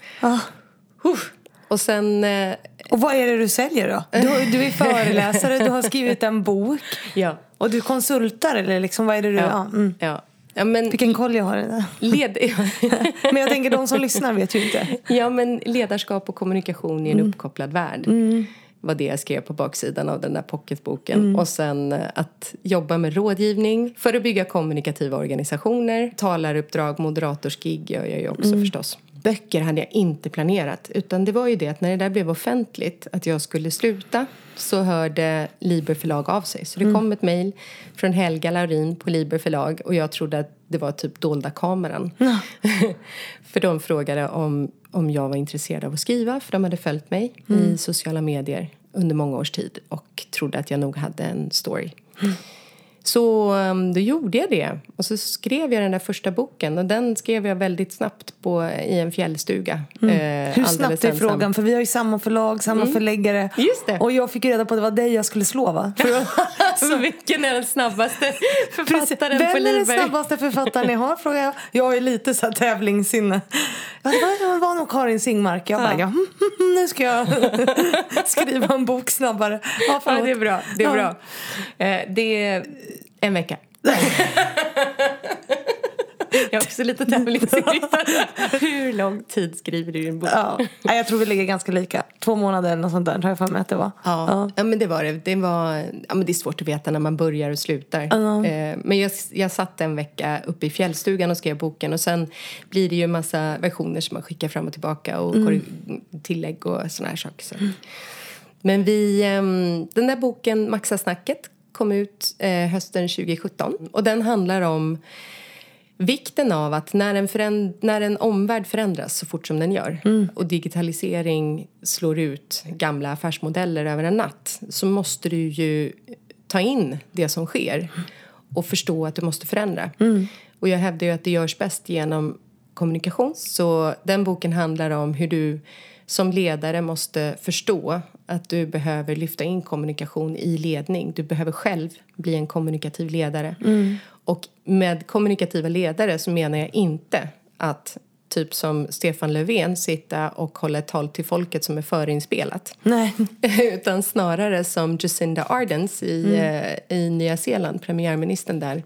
Och sen... Och vad är det du säljer då? Du är föreläsare, du har skrivit en bok. Ja. Och du konsultar eller liksom, vad är det du... Ja, men vilken koll jag har i det. Men jag tänker de som lyssnar vet ju inte. Ja, men ledarskap och kommunikation i en uppkopplad värld. Var det jag skrev på baksidan av den där pocketboken. Och sen att jobba med rådgivning för att bygga kommunikativa organisationer. Talaruppdrag, moderatorskig gör jag ju också förstås. Böcker hade jag inte planerat. Utan det var ju det att när det där blev offentligt att jag skulle sluta, så hörde Liber förlag av sig. Så det kom ett mejl från Helga Laurin på Liber förlag. Och jag trodde att det var typ dolda kameran. För de frågade om jag var intresserad av att skriva. För de hade följt mig i sociala medier under många års tid. Och trodde att jag nog hade en story. Så då gjorde jag det. Och så skrev jag den där första boken. Och den skrev jag väldigt snabbt i en fjällstuga. Hur snabbt är frågan? För vi har ju samma förlag, samma förläggare. Just det. Och jag fick reda på att det var dig jag skulle slå, va? Så vilken är den snabbaste författaren Vem på Liber? Vem är den snabbaste författaren ni har? Frågar jag. Jag är lite så här tävlingssinne. Det var nog Karin Singmark. Jag bara, nu ska jag skriva en bok snabbare. Ja, det är bra. Det är bra. Det är en vecka. Jag är också lite tävlingsinriktad. Hur lång tid skriver du i din bok? Ja, jag tror vi ligger ganska lika. 2 månader eller något sånt där. Har jag för mig att det var. Ja, men det var det. Men det är svårt att veta när man börjar och slutar. Men jag satt en vecka uppe i fjällstugan och skrev boken. Och sen blir det ju en massa versioner som man skickar fram och tillbaka. Och tillägg och såna här saker. Så. Men den där boken, Maxa snacket, kom ut hösten 2017. Och den handlar om vikten av att när en omvärld förändras så fort som den gör och digitalisering slår ut gamla affärsmodeller över en natt, så måste du ju ta in det som sker och förstå att du måste förändra. Och jag hävdar ju att det görs bäst genom kommunikation. Så den boken handlar om hur du som ledare måste förstå att du behöver lyfta in kommunikation i ledning. Du behöver själv bli en kommunikativ ledare. Och med kommunikativa ledare så menar jag inte att typ som Stefan Löfven sitta och hålla ett tal till folket som är förinspelat. Nej. Utan snarare som Jacinda Ardern i Nya Zeeland, premiärministern där,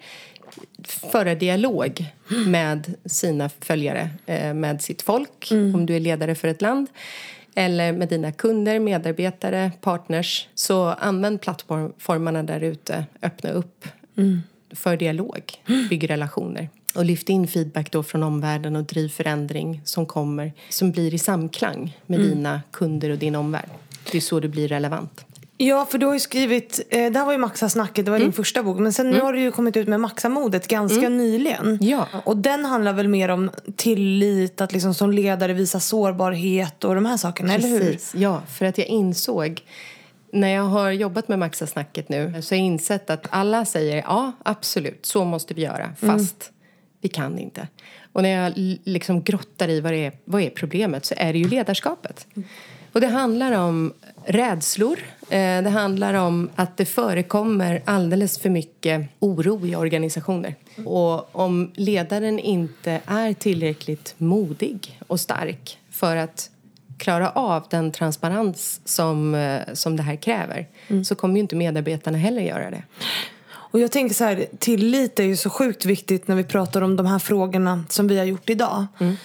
föra dialog med sina följare, med sitt folk, om du är ledare för ett land, eller med dina kunder, medarbetare, partners. Så använd plattformarna där ute, öppna upp för dialog, bygg relationer. Och lyft in feedback då från omvärlden och driv förändring som blir i samklang med dina kunder och din omvärld. Det är så det blir relevant. Ja, för du har ju skrivit, det här var ju Maxa snacket, det var din första bok. Men sen nu har du ju kommit ut med Maxa-modet ganska nyligen. Ja. Och den handlar väl mer om tillit, att liksom som ledare visa sårbarhet och de här sakerna, eller hur? Precis, ja, för att jag insåg, när jag har jobbat med Maxa-snacket nu, så har jag insett att alla säger, ja, absolut, så måste vi göra, fast vi kan inte. Och när jag liksom grottar i vad är problemet, så är det ju ledarskapet. Och det handlar om rädslor. Det handlar om att det förekommer alldeles för mycket oro i organisationer. Och om ledaren inte är tillräckligt modig och stark för att klara av den transparens som det här kräver, så kommer ju inte medarbetarna heller göra det. Och jag tänker så här, tillit är ju så sjukt viktigt när vi pratar om de här frågorna som vi har gjort idag.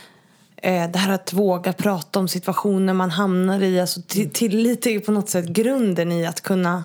Det här att våga prata om situationer man hamnar i. Alltså tillit är ju på något sätt grunden i att kunna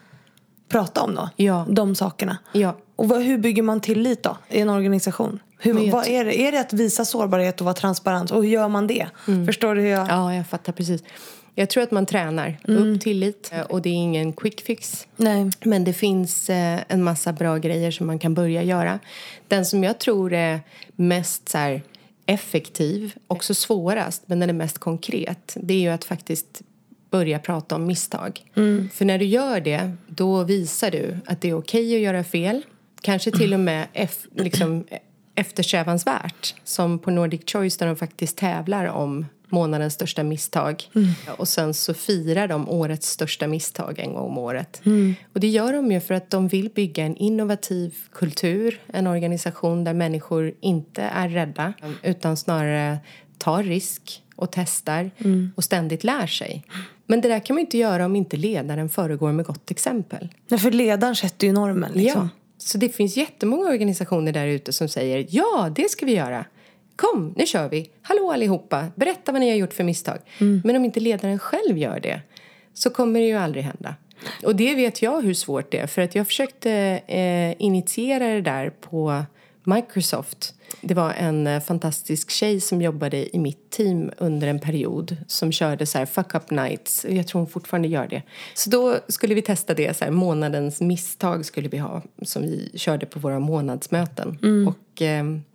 prata om de sakerna. Ja. Och hur bygger man tillit då i en organisation? Vad är det? Är det att visa sårbarhet och vara transparent? Och hur gör man det? Förstår du hur jag... Ja, jag fattar precis. Jag tror att man tränar upp tillit och det är ingen quick fix. Nej. Men det finns en massa bra grejer som man kan börja göra. Den som jag tror är mest så här effektiv, också svårast, men den är mest konkret. Det är ju att faktiskt börja prata om misstag. För när du gör det, då visar du att det är okej att göra fel. Kanske till och med eftersträvansvärt. Som på Nordic Choice där de faktiskt tävlar om månadens största misstag. Och sen så firar de årets största misstag en gång om året. Och det gör de ju för att de vill bygga en innovativ kultur. En organisation där människor inte är rädda. Utan snarare tar risk och testar. Och ständigt lär sig. Men det där kan man inte göra om inte ledaren föregår med gott exempel. Nej, för ledaren sätter ju normen liksom. Ja, så det finns jättemånga organisationer där ute som säger ja, det ska vi göra. Kom, nu kör vi. Hallå allihopa, berätta vad ni har gjort för misstag. Men om inte ledaren själv gör det så kommer det ju aldrig hända. Och det vet jag hur svårt det är. För att jag försökte initiera det där på Microsoft. Det var en fantastisk tjej som jobbade i mitt team under en period. Som körde så här fuck up nights. Jag tror hon fortfarande gör det. Så då skulle vi testa det. Så här, månadens misstag skulle vi ha. Som vi körde på våra månadsmöten. Och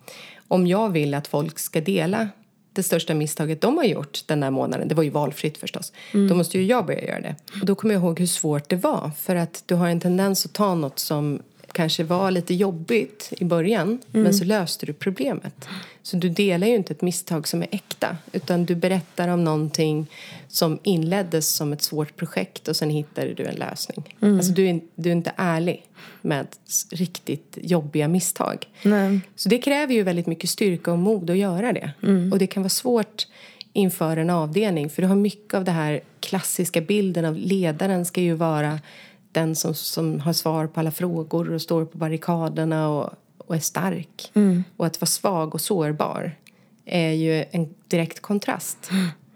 om jag vill att folk ska dela det största misstaget de har gjort den där månaden. Det var ju valfritt förstås. Då måste ju jag börja göra det. Och då kommer jag ihåg hur svårt det var. För att du har en tendens att ta något som kanske var lite jobbigt i början. Men så löste du problemet. Så du delar ju inte ett misstag som är äkta. Utan du berättar om någonting som inleddes som ett svårt projekt. Och sen hittade du en lösning. Alltså du är inte ärlig med riktigt jobbiga misstag. Nej. Så det kräver ju väldigt mycket styrka och mod att göra det. Och det kan vara svårt inför en avdelning. För du har mycket av det här klassiska bilden av ledaren ska ju vara den som har svar på alla frågor och står på barrikaderna och är stark. Och att vara svag och sårbar är ju en direkt kontrast.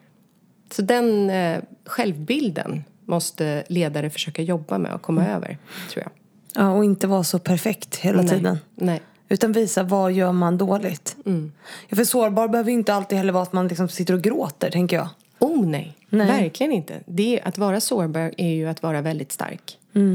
Så den självbilden måste ledare försöka jobba med och komma över, tror jag. Ja, och inte vara så perfekt hela tiden. Nej. Utan visa vad gör man dåligt. Ja, för sårbar behöver ju inte alltid heller vara att man liksom sitter och gråter, tänker jag. Oh nej, verkligen inte. Att vara sårbar är ju att vara väldigt stark.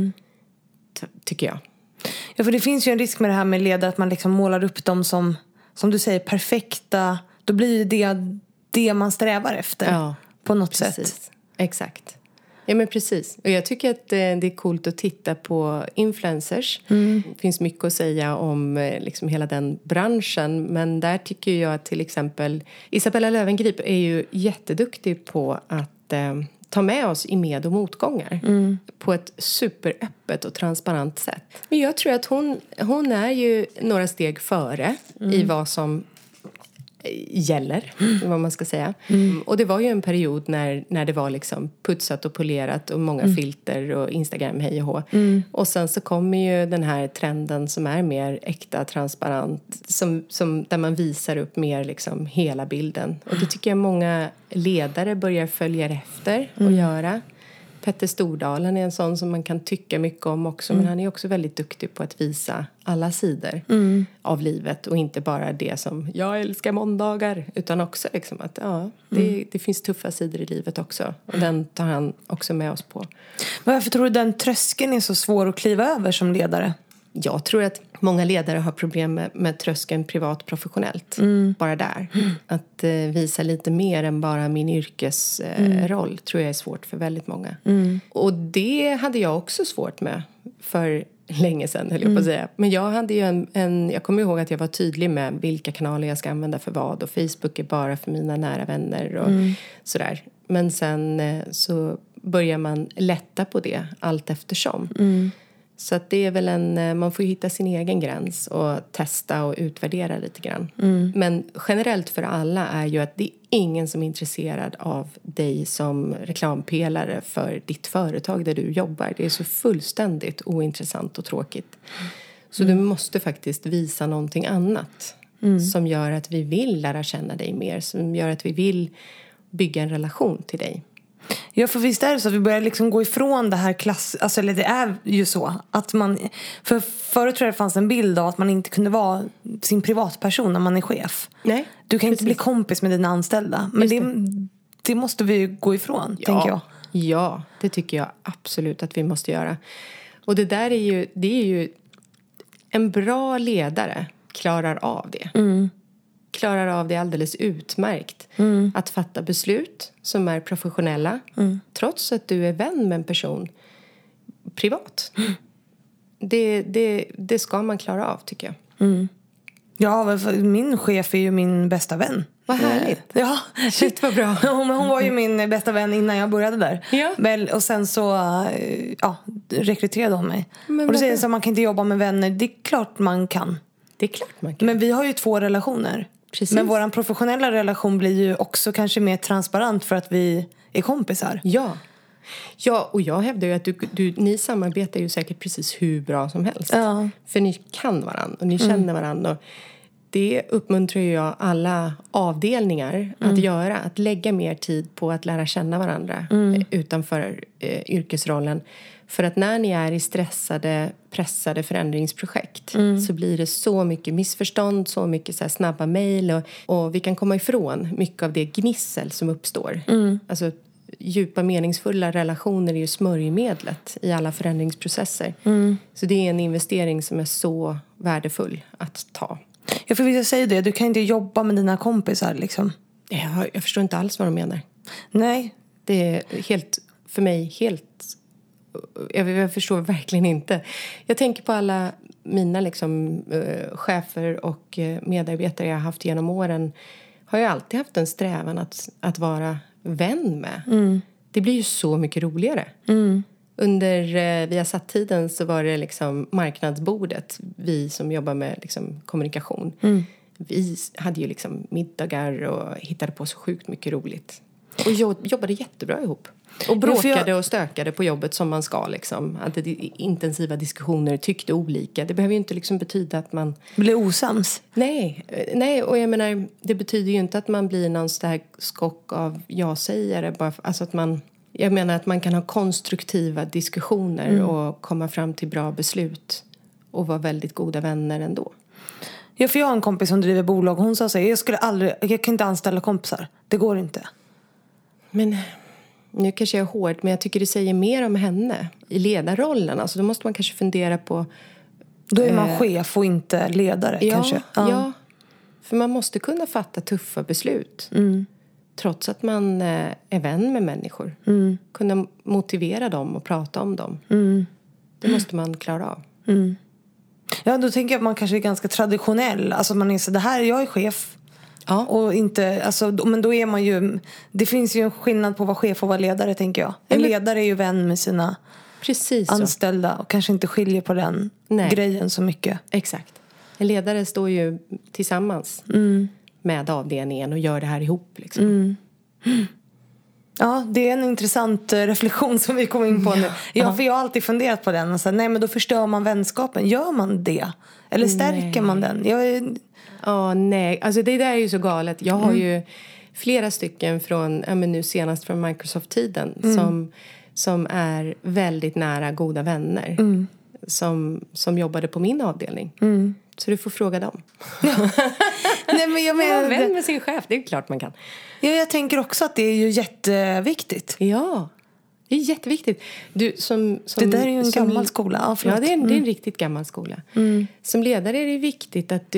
Tycker jag. Ja, för det finns ju en risk med det här med ledare att man liksom målar upp dem som du säger, perfekta. Då blir det man strävar efter på något precis. sätt. Exakt. Ja, men precis. Och jag tycker att det är coolt att titta på influencers. Det finns mycket att säga om liksom hela den branschen. Men där tycker jag att till exempel Isabella Löwengrip är ju jätteduktig på att ta med oss i med- och motgångar. På ett superöppet och transparent sätt. Men jag tror att hon är ju några steg före i vad som gäller, vad man ska säga. Och det var ju en period när det var liksom putsat och polerat och många filter och Instagram, hej och hå. Och sen så kommer ju den här trenden som är mer äkta, transparent, som där man visar upp mer liksom hela bilden. Och det tycker jag många ledare börjar följa efter och göra. Petter Stordalen är en sån som man kan tycka mycket om också. Men han är också väldigt duktig på att visa alla sidor av livet. Och inte bara det som, jag älskar måndagar. Utan också liksom att det finns tuffa sidor i livet också. Och den tar han också med oss på. Men varför tror du den tröskeln är så svår att kliva över som ledare? Jag tror att många ledare har problem med tröskeln privat professionellt. Bara där. Att visa lite mer än bara min yrkesroll tror jag är svårt för väldigt många. Och det hade jag också svårt med för länge sedan, höll jag på att säga. Men jag hade ju jag kommer ihåg att jag var tydlig med vilka kanaler jag ska använda för vad. Och Facebook är bara för mina nära vänner och sådär. Men sen så börjar man lätta på det allt eftersom. Så att det är väl man får ju hitta sin egen gräns och testa och utvärdera lite grann. Men generellt för alla är ju att det är ingen som är intresserad av dig som reklampelare för ditt företag där du jobbar. Det är så fullständigt ointressant och tråkigt. Så du måste faktiskt visa någonting annat som gör att vi vill lära känna dig mer. Som gör att vi vill bygga en relation till dig. Ja, för visst är det så att vi börjar liksom gå ifrån det här alltså, eller det är ju så att man, för förut tror jag det fanns en bild av att man inte kunde vara sin privatperson när man är chef. Nej, du kan inte bli kompis med dina anställda. Men det måste vi gå ifrån, tänker jag. Ja, det tycker jag absolut att vi måste göra. Och det är ju en bra ledare klarar av det. Klarar av det alldeles utmärkt. Att fatta beslut som är professionella. Trots att du är vän med en person privat. Det ska man klara av, tycker jag. Ja, min chef är ju min bästa vän. Vad härligt. Ja. Shit, vad bra. Hon var ju min bästa vän innan jag började där. Ja. Och sen så rekryterade hon mig. Och då säger jag så, man kan inte jobba med vänner. Det är klart man kan. Det är klart man kan. Men vi har ju 2 relationer. Precis. Men vår professionella relation blir ju också kanske mer transparent för att vi är kompisar. Ja, och jag hävdar ju att ni samarbetar ju säkert precis hur bra som helst. Ja. För ni kan varandra och ni känner varandra. Och det uppmuntrar ju jag alla avdelningar att göra. Att lägga mer tid på att lära känna varandra utanför yrkesrollen. För att när ni är i stressade, pressade förändringsprojekt så blir det så mycket missförstånd, så mycket så här snabba mejl. Och vi kan komma ifrån mycket av det gnissel som uppstår. Alltså djupa meningsfulla relationer är ju smörjmedlet i alla förändringsprocesser. Så det är en investering som är så värdefull att ta. Jag får vilja säga det, du kan inte jobba med dina kompisar liksom. Jag förstår inte alls vad de menar. Nej. Det är för mig helt... Jag förstår verkligen inte. Jag tänker på alla mina liksom, chefer och medarbetare jag har haft genom åren. Har jag alltid haft en strävan att vara vän med. Det blir ju så mycket roligare. Under Viasat-tiden så var det liksom marknadsbordet. Vi som jobbar med liksom, kommunikation. Vi hade ju liksom middagar och hittade på så sjukt mycket roligt. Och jobbade jättebra ihop. Och bråkade och stökade på jobbet som man ska liksom. Att intensiva diskussioner, tyckte olika. Det behöver ju inte liksom betyda att man... blir osams. Nej, och jag menar, det betyder ju inte att man blir någon sån skock av ja-sägare. Alltså att man... Jag menar att man kan ha konstruktiva diskussioner och komma fram till bra beslut. Och vara väldigt goda vänner ändå. Ja, för jag har en kompis som driver bolag. Hon sa så här, jag kan inte anställa kompisar. Det går inte. Men... Nu kanske jag är hård, men jag tycker det säger mer om henne i ledarrollen. Alltså då måste man kanske fundera på... Då är man chef och inte ledare kanske. Ja, för man måste kunna fatta tuffa beslut. Trots att man är vän med människor. Kunna motivera dem och prata om dem. Det måste man klara av. Ja, då tänker jag att man kanske är ganska traditionell. Alltså man är så, jag är chef. Ja. Och inte, alltså, men då är man ju... Det finns ju en skillnad på att vara chef och vara ledare, tänker jag. En ledare är ju vän med sina anställda. Och kanske inte skiljer på den grejen så mycket. Exakt. En ledare står ju tillsammans med avdelningen och gör det här ihop. Liksom. Ja, det är en intressant reflektion som vi kom in på nu. För jag har alltid funderat på den. Och så, nej, men då förstör man vänskapen. Gör man det? Eller stärker man den? Nej. Alltså det där är ju så galet. Jag har ju flera stycken från, nu senast från Microsoft-tiden som är väldigt nära goda vänner. Som jobbade på min avdelning. Så du får fråga dem. Nej, men jag menar... vän med sin chef, det är klart man kan. Ja, jag tänker också att det är ju jätteviktigt. Ja, det är jätteviktigt. Du, det där är ju en gammal skola. Ja, det är en riktigt gammal skola. Som ledare är det viktigt att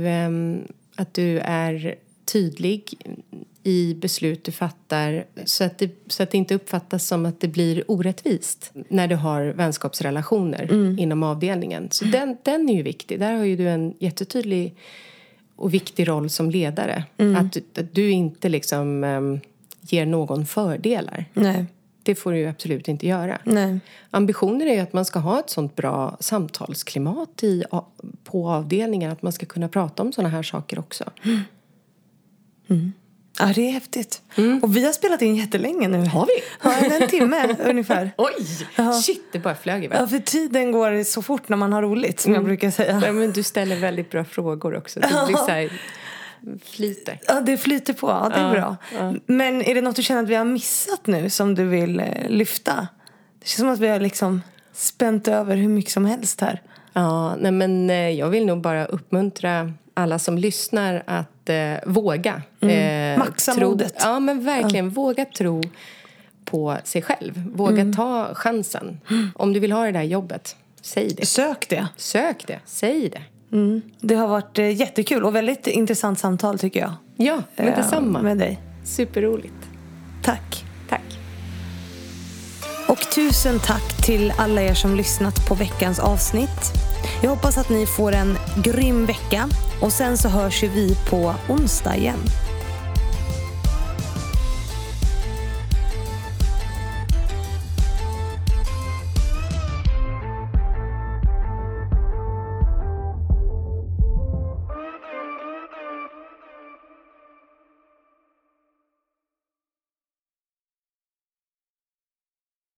du är tydlig i beslut du fattar. Så att det inte uppfattas som att det blir orättvist när du har vänskapsrelationer inom avdelningen. Så den är ju viktig. Där har ju du en jättetydlig och viktig roll som ledare. Att du inte liksom ger någon fördelar. Nej. Det får du ju absolut inte göra. Nej. Ambitionen är ju att man ska ha ett sånt bra samtalsklimat på avdelningen. Att man ska kunna prata om såna här saker också. Ja, det är häftigt. Och vi har spelat in jättelänge nu. Har vi? Ja, en timme ungefär. Oj, shit, det bara flög iväg. Ja, för tiden går så fort när man har roligt, som jag brukar säga. Ja, men du ställer väldigt bra frågor också. Det blir så här, flyter. Ja, det flyter på. Ja, det är bra. Ja. Men är det något du känner att vi har missat nu som du vill lyfta? Det känns som att vi har liksom spänt över hur mycket som helst här. Ja, nej men jag vill nog bara uppmuntra alla som lyssnar att våga. Maxa modet. Ja, men verkligen. Våga tro på sig själv. Våga ta chansen. Om du vill ha det där jobbet, säg det. Sök det. Sök det. Säg det. Det har varit jättekul och väldigt intressant samtal tycker jag. Ja, men detsamma. Med dig. Superroligt. Tack. Tack. Och tusen tack till alla er som lyssnat på veckans avsnitt. Jag hoppas att ni får en grym vecka. Och sen så hörs ju vi på onsdag igen.